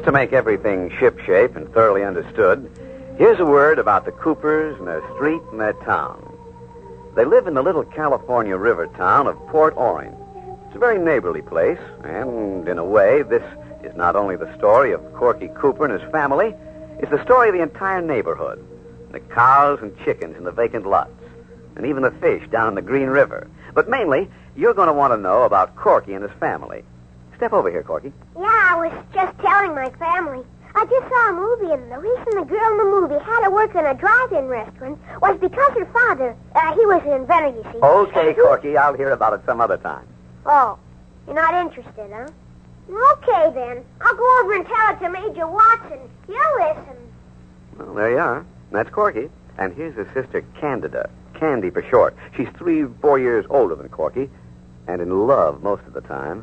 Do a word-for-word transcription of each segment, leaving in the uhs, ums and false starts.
to make everything shipshape and thoroughly understood, here's a word about the Coopers and their street and their town. They live in the little California river town of Port Orange. It's a very neighborly place, and in a way, this is not only the story of Corky Cooper and his family, it's the story of the entire neighborhood. The cows and chickens in the vacant lots, and even the fish down in the Green River. But mainly, you're going to want to know about Corky and his family. Step over here, Corky. Yeah, I was just telling my family. I just saw a movie, and the reason the girl in the movie had to work in a drive-in restaurant was because her father, uh, he was an inventor, you see. Okay, Corky, I'll hear about it some other time. Oh, you're not interested, huh? Okay, then. I'll go over and tell it to Major Watson. You'll listen. Well, there you are. That's Corky. And here's his sister, Candida. Candy for short. She's three, four years older than Corky, and in love most of the time.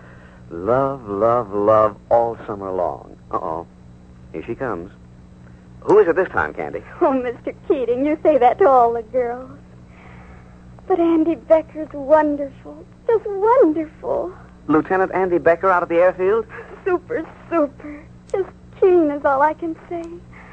Love, love, love all summer long. Uh-oh. Here she comes. Who is it this time, Candy? Oh, Mister Keating, you say that to all the girls. But Andy Becker's wonderful. Just wonderful. Lieutenant Andy Becker out of the airfield? Super, super. Just keen is all I can say.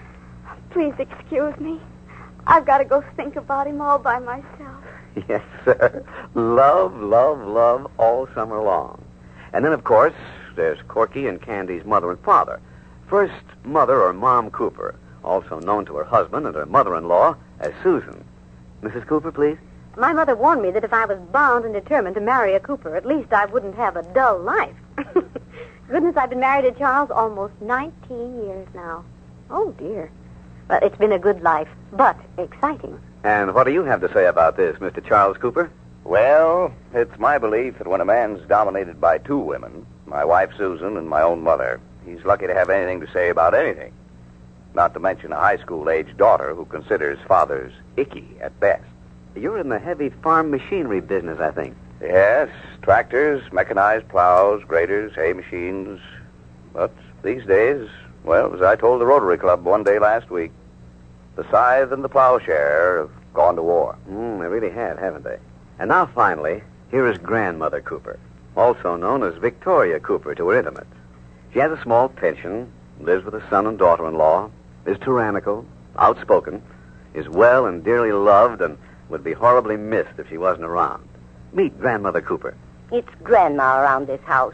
Please excuse me. I've got to go think about him all by myself. Yes, sir. Love, love, love all summer long. And then, of course, there's Corky and Candy's mother and father. First, Mother or Mom Cooper, also known to her husband and her mother-in-law as Susan. Missus Cooper, please. My mother warned me that if I was bound and determined to marry a Cooper, at least I wouldn't have a dull life. Goodness, I've been married to Charles almost nineteen years now. Oh, dear. Well, it's been a good life, but exciting. And what do you have to say about this, Mister Charles Cooper? Well, it's my belief that when a man's dominated by two women, my wife Susan and my own mother, he's lucky to have anything to say about anything. Not to mention a high school-age daughter who considers fathers icky at best. You're in the heavy farm machinery business, I think. Yes, tractors, mechanized plows, graders, hay machines. But these days, well, as I told the Rotary Club one day last week, the scythe and the plowshare have gone to war. Mm, they really have, haven't they? And now, finally, here is Grandmother Cooper, also known as Victoria Cooper to her intimates. She has a small pension, lives with a son and daughter-in-law, is tyrannical, outspoken, is well and dearly loved, and would be horribly missed if she wasn't around. Meet Grandmother Cooper. It's Grandma around this house.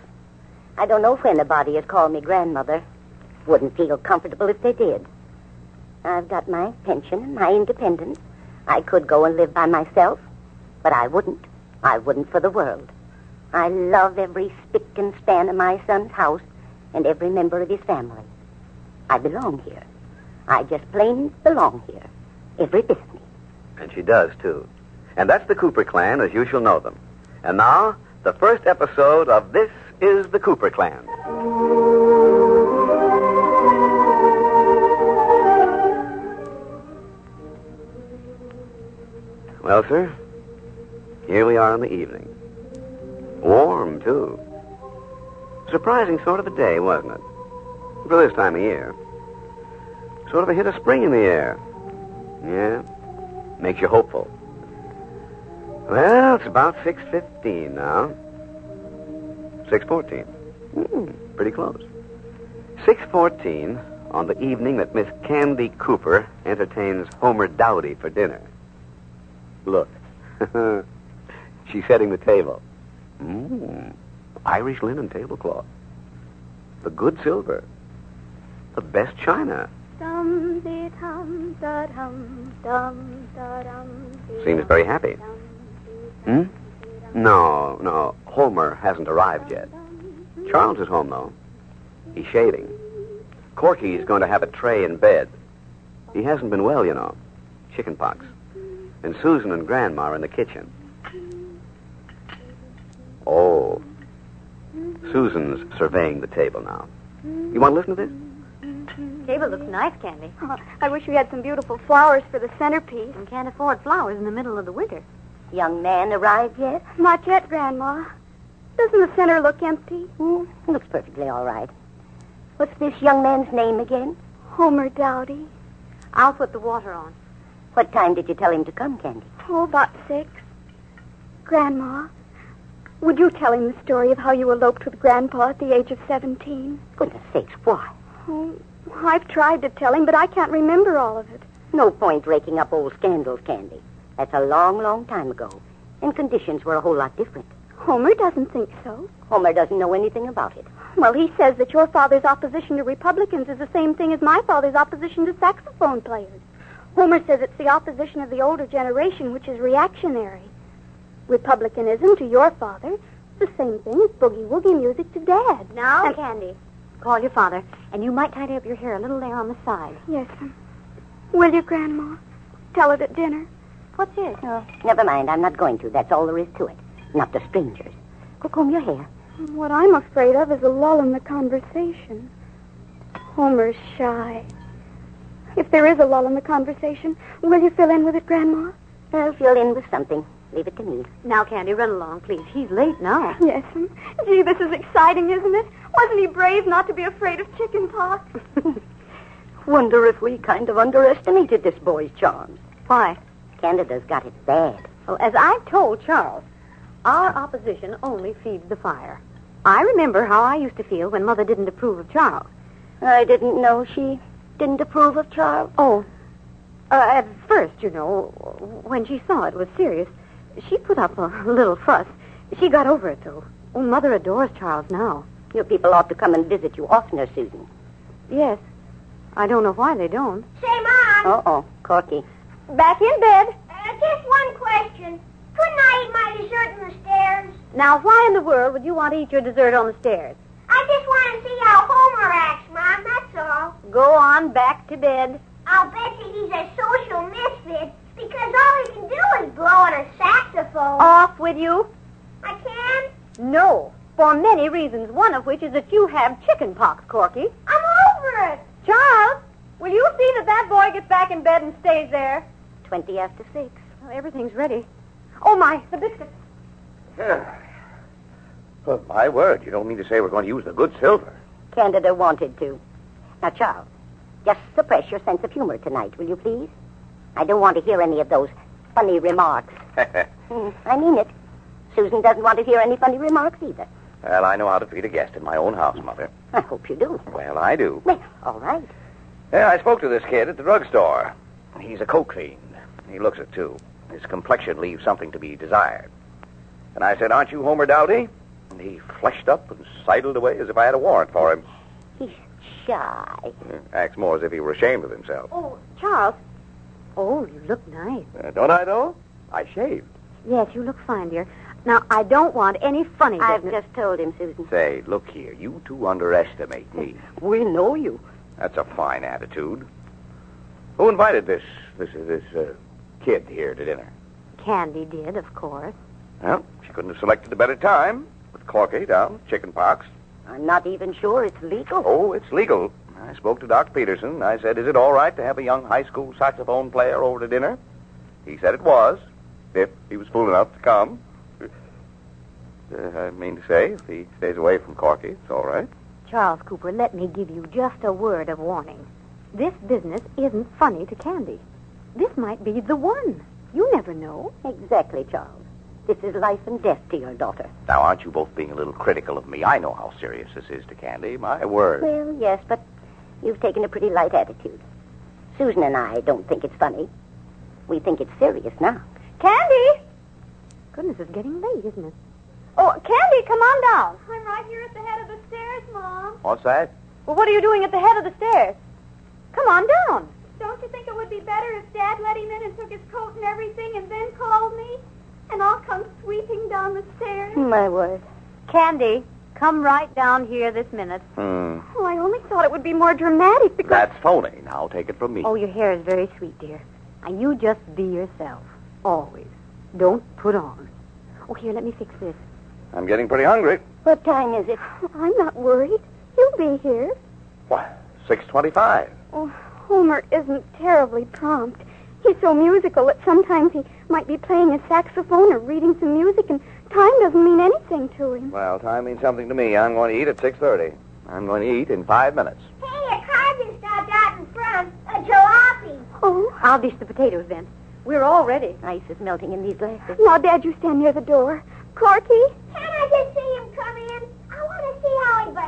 I don't know if anybody has called me Grandmother. Wouldn't feel comfortable if they did. I've got my pension and my independence. I could go and live by myself, but I wouldn't. I wouldn't for the world. I love every spick and span of my son's house and every member of his family. I belong here. I just plain belong here. Every bit of me. And she does, too. And that's the Cooper clan as you shall know them. And now, the first episode of This is the Cooper Clan. Well, sir, here we are in the evening. Warm, too. Surprising sort of a day, wasn't it? For this time of year. Sort of a hit of spring in the air. Yeah, makes you hopeful. Well, it's about six fifteen now. six fourteen. Mm, pretty close. six fourteen on the evening that Miss Candy Cooper entertains Homer Dowdy for dinner. Look. She's setting the table. Mmm. Irish linen tablecloth. The good silver. The best china. Dum dee dum da dum dum da dum. Seems very happy. Hmm? No, no. Homer hasn't arrived yet. Charles is home, though. He's shaving. Corky's going to have a tray in bed. He hasn't been well, you know. Chicken pox. And Susan and Grandma are in the kitchen. Oh. Susan's surveying the table now. You want to listen to this? Table looks nice, Candy. Oh, I wish we had some beautiful flowers for the centerpiece. And can't afford flowers in the middle of the winter. Young man arrived yet? Not yet, Grandma. Doesn't the center look empty? Mm, looks perfectly all right. What's this young man's name again? Homer Dowdy. I'll put the water on. What time did you tell him to come, Candy? Oh, about six. Grandma, would you tell him the story of how you eloped with Grandpa at the age of seventeen? Goodness sakes, why? Oh, I've tried to tell him, but I can't remember all of it. No point raking up old scandals, Candy. That's a long, long time ago. And conditions were a whole lot different. Homer doesn't think so. Homer doesn't know anything about it. Well, he says that your father's opposition to Republicans is the same thing as my father's opposition to saxophone players. Homer says it's the opposition of the older generation, which is reactionary. Republicanism to your father is the same thing as boogie-woogie music to Dad. Now, And- Candy, call your father, and you might tidy up your hair a little there on the side. Yes, ma'am. Will you, Grandma? Tell it at dinner. What's it? Oh, never mind. I'm not going to. That's all there is to it. Not to strangers. Go comb your hair. What I'm afraid of is a lull in the conversation. Homer's shy. If there is a lull in the conversation, will you fill in with it, Grandma? I'll fill in with something. Leave it to me. Now, Candy, run along, please. He's late now. Yes, ma'am. Gee, this is exciting, isn't it? Wasn't he brave not to be afraid of chicken pox? Wonder if we kind of underestimated this boy's charms. Why? Canada's got it bad. Well, as I've told Charles, our opposition only feeds the fire. I remember how I used to feel when Mother didn't approve of Charles. I didn't know she didn't approve of Charles. Oh, uh, at first, you know, when she saw it was serious, she put up a little fuss. She got over it, though. Oh, Mother adores Charles now. Your people ought to come and visit you oftener, Susan. Yes. I don't know why they don't. Say, Mom. Uh-oh, Corky. Back in bed. Uh, just one question. Couldn't I eat my dessert on the stairs? Now, why in the world would you want to eat your dessert on the stairs? I just want to see how Homer acts, Mom, that's all. Go on back to bed. I'll bet you he's a social misfit because all he can do is blow on a saxophone. Off with you. I can? No, for many reasons, one of which is that you have chicken pox, Corky. I'm over it. Charles, will you see that that boy gets back in bed and stays there? Twenty after six. Well, everything's ready. Oh, my, the biscuits. Yeah. Well, my word, you don't mean to say we're going to use the good silver. Candida wanted to. Now, Charles, just suppress your sense of humor tonight, will you please? I don't want to hear any of those funny remarks. Hmm, I mean it. Susan doesn't want to hear any funny remarks either. Well, I know how to treat a guest in my own house, Mother. I hope you do. Well, I do. Well, all right. Yeah, I spoke to this kid at the drugstore. He's a coke fiend. He looks it, too. His complexion leaves something to be desired. And I said, aren't you Homer Dowdy? And he fleshed up and sidled away as if I had a warrant for him. He's shy. Uh, Acts more as if he were ashamed of himself. Oh, Charles. Oh, you look nice. Uh, don't I, though? I shaved. Yes, you look fine, dear. Now, I don't want any funny I've business. just told him, Susan. Say, look here. You two underestimate me. We know you. That's a fine attitude. Who invited this, this, this uh, kid here to dinner? Candy did, of course. Well, she couldn't have selected a better time. With Corky down, chicken pox. I'm not even sure it's legal. Oh, it's legal. I spoke to Doc Peterson. I said, is it all right to have a young high school saxophone player over to dinner? He said it was, if he was fool enough to come. Uh, I mean to say, if he stays away from Corky, it's all right. Charles Cooper, let me give you just a word of warning. This business isn't funny to Candy. This might be the one. You never know. Exactly, Charles. This is life and death to your daughter. Now, aren't you both being a little critical of me? I know how serious this is to Candy. My word. Well, yes, but you've taken a pretty light attitude. Susan and I don't think it's funny. We think it's serious now. Candy! Goodness, it's getting late, isn't it? Oh, Candy, come on down. I'm right here at the head of the stairs, Mom. What's that? Well, what are you doing at the head of the stairs? Come on down. Don't you think it would be better if Dad let him in and took his coat and everything and then called me? And I'll come sweeping down the stairs? My word. Candy, come right down here this minute. Hmm. Well, I only thought it would be more dramatic because... That's phony. Now, take it from me. Oh, your hair is very sweet, dear. And you just be yourself. Always. Don't put on. Oh, here, let me fix this. I'm getting pretty hungry. What time is it? I'm not worried. He'll be here. What? six twenty-five. Oh, Homer isn't terribly prompt. He's so musical that sometimes he might be playing a saxophone or reading some music, and time doesn't mean anything to him. Well, time means something to me. I'm going to eat at six thirty. I'm going to eat in five minutes. Hey, a car just stopped out in front. A jalopy. Oh, I'll dish the potatoes then. We're all ready. Ice is melting in these glasses. now, Dad, you stand near the door. Corky? Can I just see him come in? I want to see how he behaves.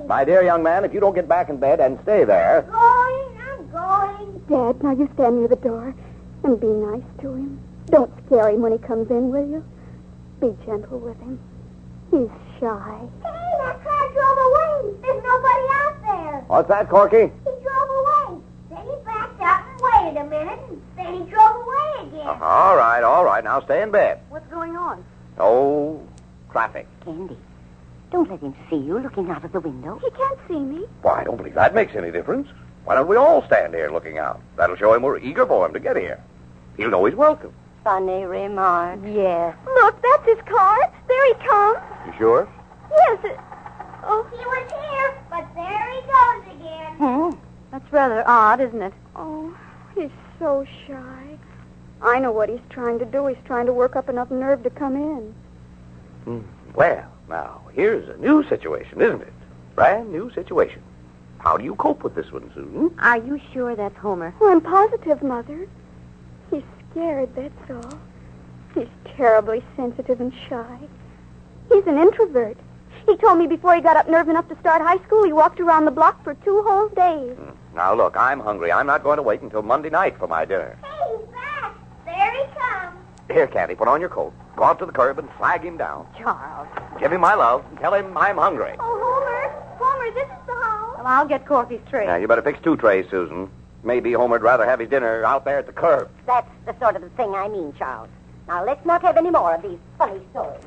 My dear young man, if you don't get back in bed and stay there... Going, I'm going. Dad, now you stand near the door and be nice to him. Don't scare him when he comes in, will you? Be gentle with him. He's shy. Hey, that car drove away. There's nobody out there. What's that, Corky? He drove away. Then he backed up and waited a minute, and then he drove away again. Uh, all right, all right. Now stay in bed. What's going on? Oh, traffic. Candy, don't let him see you looking out of the window. He can't see me. Why, I don't believe that makes any difference. Why don't we all stand here looking out? That'll show him we're eager for him to get here. He'll know he's welcome. Funny remark. Yes. Look, that's his car. There he comes. You sure? Yes. It... Oh, he was here, but there he goes again. Hmm? That's rather odd, isn't it? Oh, he's so shy. I know what he's trying to do. He's trying to work up enough nerve to come in. Hmm. Well, now, here's a new situation, isn't it? Brand new situation. How do you cope with this one, Susan? Are you sure that's Homer? Well, I'm positive, Mother. He's scared, that's all. He's terribly sensitive and shy. He's an introvert. He told me before he got up nerve enough to start high school, he walked around the block for two whole days. Hmm. Now, look, I'm hungry. I'm not going to wait until Monday night for my dinner. Hey, he's back. There he comes. Here, Candy, put on your coat. Go out to the curb and flag him down. Charles. Give him my love and tell him I'm hungry. Oh, Homer. Homer, this is the house. Well, I'll get Corky's tray. Now, you better fix two trays, Susan. Maybe Homer'd rather have his dinner out there at the curb. That's the sort of thing I mean, Charles. Now, let's not have any more of these funny stories.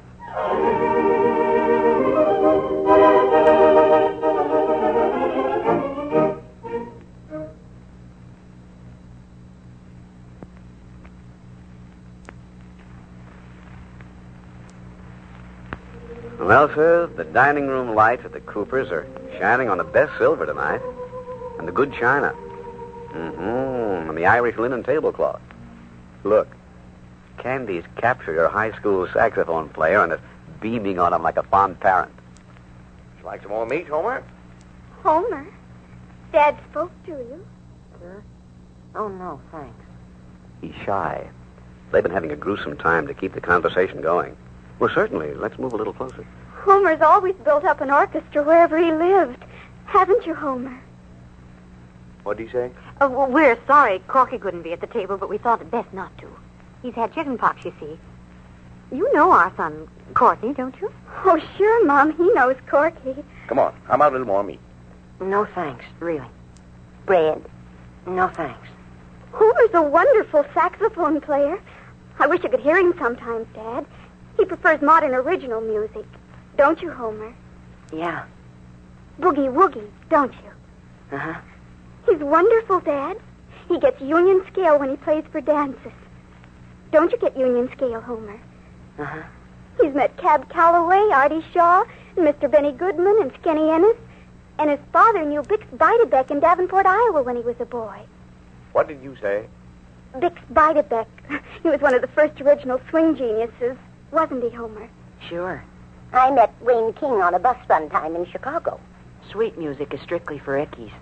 Well, sir, the dining room lights at the Coopers are shining on the best silver tonight. And the good china. Mm-hmm. And the Irish linen tablecloth. Look, Candy's captured her high school saxophone player and is beaming on him like a fond parent. Would you like some more meat, Homer? Homer, Dad spoke to you. Sure? Oh, no, thanks. He's shy. They've been having a gruesome time to keep the conversation going. Well, certainly. Let's move a little closer. Homer's always built up an orchestra wherever he lived. Haven't you, Homer? What'd he say? Uh, well, we're sorry Corky couldn't be at the table, but we thought it best not to. He's had chicken pox, you see. You know our son, Courtney, don't you? Oh, sure, Mom. He knows Corky. Come on. How about a little more meat? No, thanks, really. Bread? No, thanks. Homer's a wonderful saxophone player. I wish you could hear him sometimes, Dad. He prefers modern original music. Don't you, Homer? Yeah. Boogie woogie, don't you? Uh-huh. He's wonderful, Dad. He gets union scale when he plays for dances. Don't you get union scale, Homer? Uh-huh. He's met Cab Calloway, Artie Shaw, and Mister Benny Goodman, and Skinny Ennis. And his father knew Bix Beiderbecke in Davenport, Iowa when he was a boy. What did you say? Bix Beiderbecke. He was one of the first original swing geniuses, wasn't he, Homer? Sure. I met Wayne King on a bus one time in Chicago. Sweet music is strictly for ickies.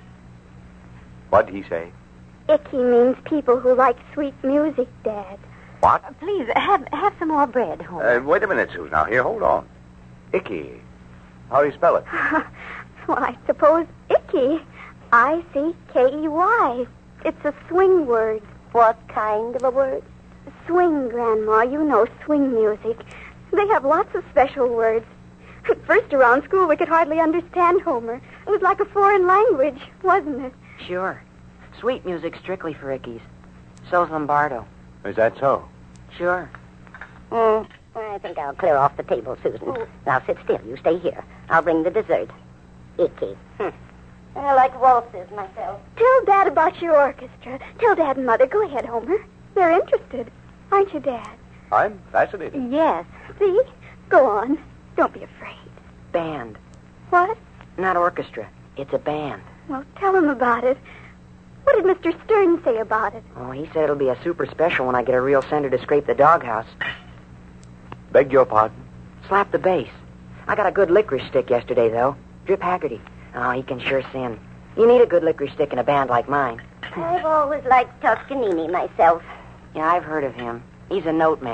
What did he say? Icky means people who like sweet music, Dad. What? Uh, please, have have some more bread, Homer. Uh, wait a minute, Susan. Now, here, hold on. Icky. How do you spell it? Well, I suppose icky. I C K E Y. It's a swing word. What kind of a word? Swing, Grandma. You know swing music. They have lots of special words. At first, around school, we could hardly understand Homer. It was like a foreign language, wasn't it? Sure. Sweet music strictly for ickies. So's Lombardo. Is that so? Sure. Mm, I think I'll clear off the table, Susan. Oh. Now sit still. You stay here. I'll bring the dessert. Icky. Hmm. I like waltzes myself. Tell Dad about your orchestra. Tell Dad and Mother. Go ahead, Homer. They're interested. Aren't you, Dad? I'm fascinated. Yes. See? Go on. Don't be afraid. Band. What? Not orchestra. It's a band. Well, tell him about it. What did Mister Stern say about it? Oh, he said it'll be a super special when I get a real center to scrape the doghouse. Beg your pardon? Slap the bass. I got a good licorice stick yesterday, though. Drip Haggerty. Oh, he can sure sing. You need a good licorice stick in a band like mine. I've always liked Toscanini myself. Yeah, I've heard of him. He's a note man.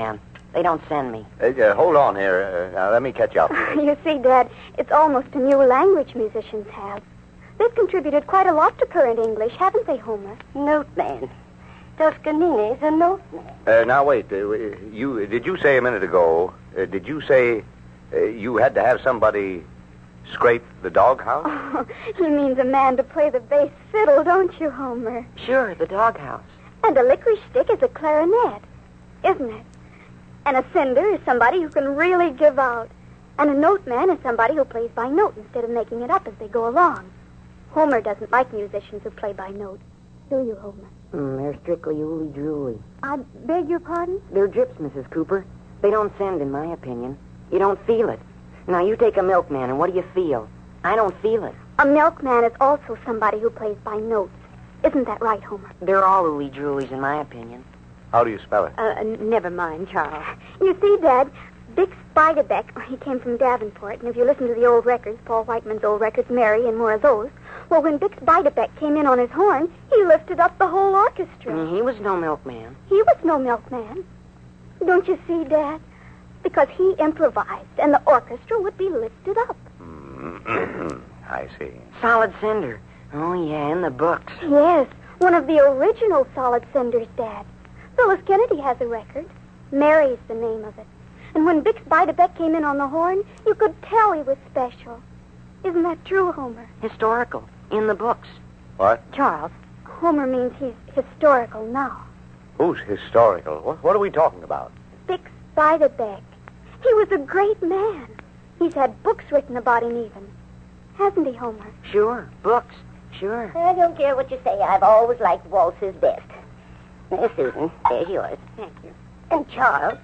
They don't send me. Uh, uh, hold on here. Uh, now, let me catch up. You see, Dad, it's almost a new language musicians have. They've contributed quite a lot to current English, haven't they, Homer? Note man. Toscanini's a note man. Uh, now, wait. Uh, you Did you say a minute ago, uh, did you say uh, you had to have somebody scrape the doghouse? Oh, he means a man to play the bass fiddle, don't you, Homer? Sure, the doghouse. And a licorice stick is a clarinet, isn't it? And a sender is somebody who can really give out. And a note man is somebody who plays by note instead of making it up as they go along. Homer doesn't like musicians who play by note. Do you, Homer? Mm, they're strictly ooly-drooly. I beg your pardon? They're gyps, Missus Cooper. They don't send, in my opinion. You don't feel it. Now, you take a milkman, and what do you feel? I don't feel it. A milkman is also somebody who plays by notes. Isn't that right, Homer? They're all ooly-droolies, in my opinion. How do you spell it? Uh, never mind, Charles. You see, Dad, Bix Beiderbecke, he came from Davenport, and if you listen to the old records, Paul Whiteman's old records, Mary, and more of those, well, when Bix Beiderbecke came in on his horn, he lifted up the whole orchestra. Mm, he was no milkman. He was no milkman. Don't you see, Dad? Because he improvised, and the orchestra would be lifted up. Mm, I see. Solid Cinder. Oh, yeah, in the books. Yes, one of the original Solid Cinders, Dad. Phyllis Kennedy has a record. Mary's the name of it. And when Bix Beiderbecke came in on the horn, you could tell he was special. Isn't that true, Homer? Historical. In the books. What? Charles, Homer means he's historical now. Who's historical? What, what are we talking about? Bix Beiderbecke. He was a great man. He's had books written about him even. Hasn't he, Homer? Sure, books. Sure. I don't care what you say. I've always liked waltzes best. There's Susan. There's yours. Thank you. And Charles.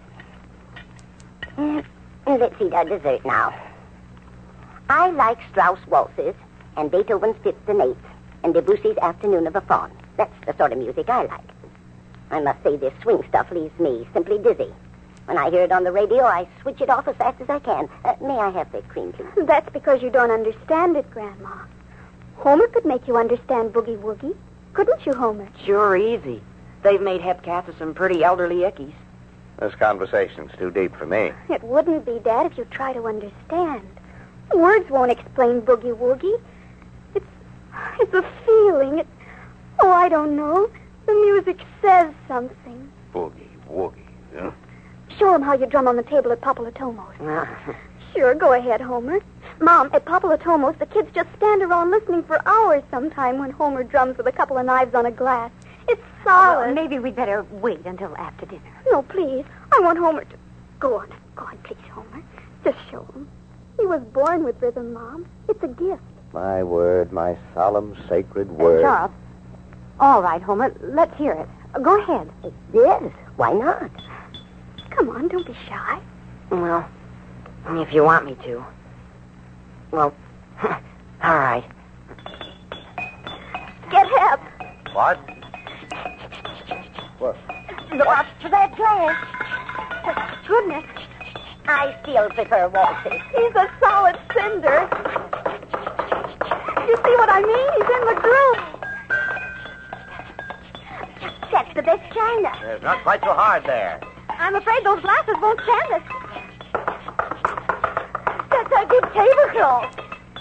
Mm, and let's eat our dessert now. I like Strauss waltzes and Beethoven's Fifth and Eighth and Debussy's Afternoon of a Faun. That's the sort of music I like. I must say this swing stuff leaves me simply dizzy. When I hear it on the radio, I switch it off as fast as I can. Uh, may I have the cream, please? That's because you don't understand it, Grandma. Homer could make you understand Boogie Woogie. Couldn't you, Homer? Sure, easy. They've made Hepcath some pretty elderly ickies. This conversation's too deep for me. It wouldn't be, Dad, if you try to understand. Words won't explain Boogie Woogie. It's, it's a feeling. It, oh, I don't know. The music says something. Boogie woogie, huh? Show him how you drum on the table at Papalatomo's. Ah. Sure, go ahead, Homer. Mom, at Papalatomo's, the kids just stand around listening for hours sometime when Homer drums with a couple of knives on a glass. It's solid. Well, maybe we'd better wait until after dinner. No, please. I want Homer to... Go on. Go on, please, Homer. Just show him. He was born with rhythm, Mom. It's a gift. My word, my solemn, sacred Uh, word. Charles. All right, Homer. Let's hear it. Uh, go ahead. Yes. Why not? Come on, don't be shy. Well, if you want me to. Well, all right. Get Hep. What? What? Watch for that glass. Goodness, I still prefer waltzes. he's a solid cinder. You see what I mean? He's in the groove. That's the best china. It's not quite so hard there. I'm afraid those glasses won't stand it. That's a good tablecloth.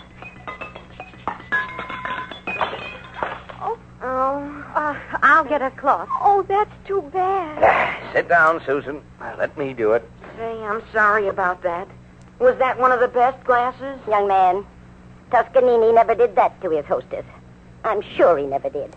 Oh, Oh, uh, I'll get a cloth. oh, that's too bad. Sit down, Susan. Let me do it. Say, I'm sorry about that. Was that one of the best glasses? Young man, Toscanini never did that to his hostess. I'm sure he never did.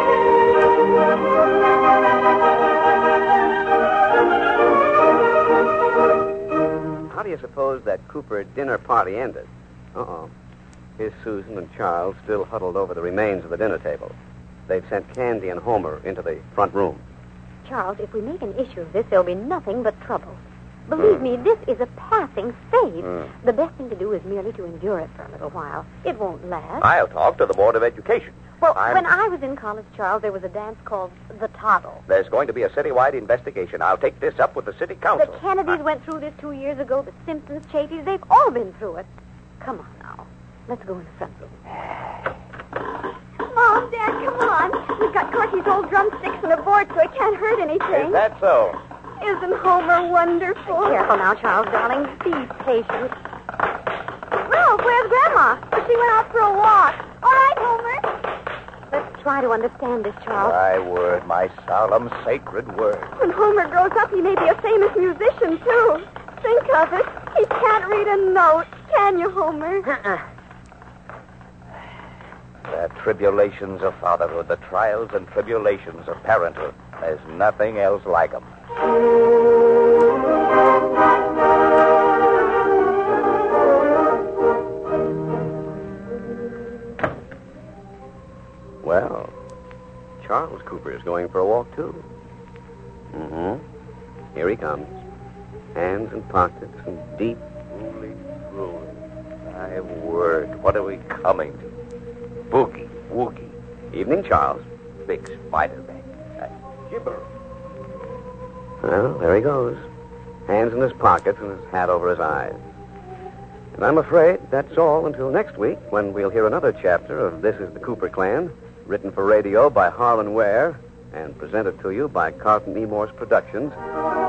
How do you suppose that Cooper dinner party ended? Uh-oh. Here's Susan and Charles still huddled over the remains of the dinner table. They've sent Candy and Homer into the front room. Charles, if we make an issue of this, there'll be nothing but trouble. Believe Hmm. me, this is a passing phase. Hmm. The best thing to do is merely to endure it for a little while. It won't last. I'll talk to the Board of Education. well, I'm- when I was in college, Charles, there was a dance called the Toddle. There's going to be a citywide investigation. I'll take this up with the city council. The Kennedys went through this two years ago. The Simpsons, Chafees, they've all been through it. Come on now. Let's go in the front room. Mom, Dad, come on. We've got Corky's old drumsticks and a board so it can't hurt anything. Is that so? Isn't Homer wonderful? Careful now, Charles, darling. Be patient. Ralph, where's Grandma? She went out for a walk. All right, Homer. Let's try to understand this, Charles. My word, my solemn, sacred word. When Homer grows up, he may be a famous musician, too. Think of it. He can't read a note. Can you, Homer? Uh-uh. The tribulations of fatherhood, the trials and tribulations of parenthood. There's nothing else like them. Well, Charles Cooper is going for a walk, too. Mm-hmm. Here he comes. Hands in pockets and deep. Truly, truly. My word, what are we coming to? Boogie, woogie. Evening, Charles. Big spider bang. That gibber. Well, there he goes. Hands in his pockets and his hat over his eyes. And I'm afraid that's all until next week, when we'll hear another chapter of This is the Cooper Clan, written for radio by Harlan Ware and presented to you by Carlton E. Morse Productions.